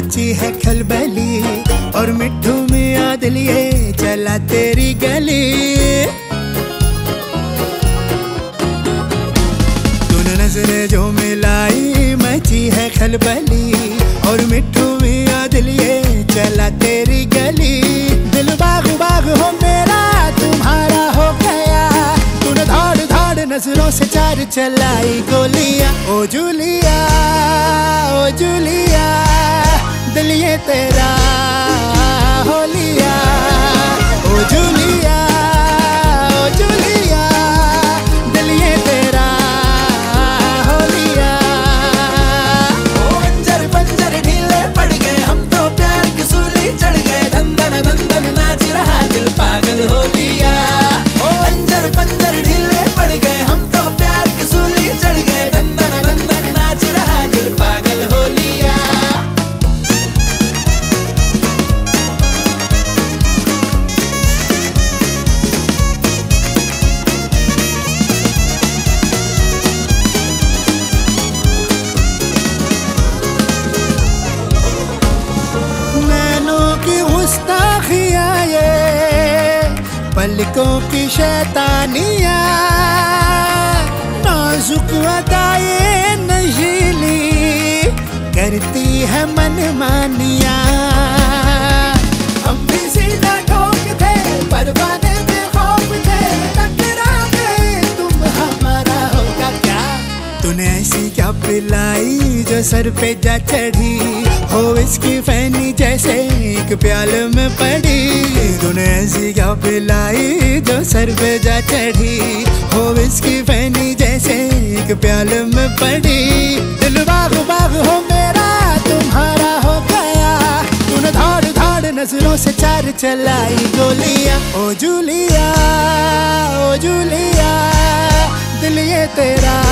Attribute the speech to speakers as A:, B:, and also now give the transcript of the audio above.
A: मची है खलबली और मिट्ठू मियां दिलिए चला तेरी गली। तूने नजरें जो मिलाई मची है खलबली और मिट्ठू मियां दिलिए चला तेरी गली। दिल बाग बाग हो मेरा तुम्हारा हो गया, तूने धाड़ धाड़ नजरों से चार चलाई गोलियां। ओ जूलिया ओ जूलिया दिल ये तेरा हो लिया। ओ जूलिया ओ जूलिया दिल ये तेरा हो लिया।
B: ओ अंजर पंजर ढीले पड़ गए हम तो प्यार की सूली चढ़ गए, धंधन धंधन नाच रहा दिल पागल हो लिया। ओ अंजर पंजर ढीले पड़ गए हम तो प्यार की सूली चढ़ गए, धंधन धंधन नाच रहा दिल पागल हो लिया।
A: पलकों की शैतानियाँ नाजुक अदाएं नशीली करती है मनमानियाँ।
B: हम भी सीधा ठोक थे परवाने में खौफ थे, टकरा गए तुम हमारा होगा क्या।
A: तूने ऐसी क्या पिलाई जो सर पे जा चढ़ी, हो इसकी फैनी जैसे एक प्याल में पड़ी। तूने ऐसी क्या पिलाई जो सर पे जा चढ़ी, हो इसकी फैनी जैसे एक प्याल में पड़ी। दिल बाग बाग हो मेरा तुम्हारा हो गया, तूने धाड़ धाड़ नजरों से चार चलाई गोलियां। ओ जूलिया दिल ये तेरा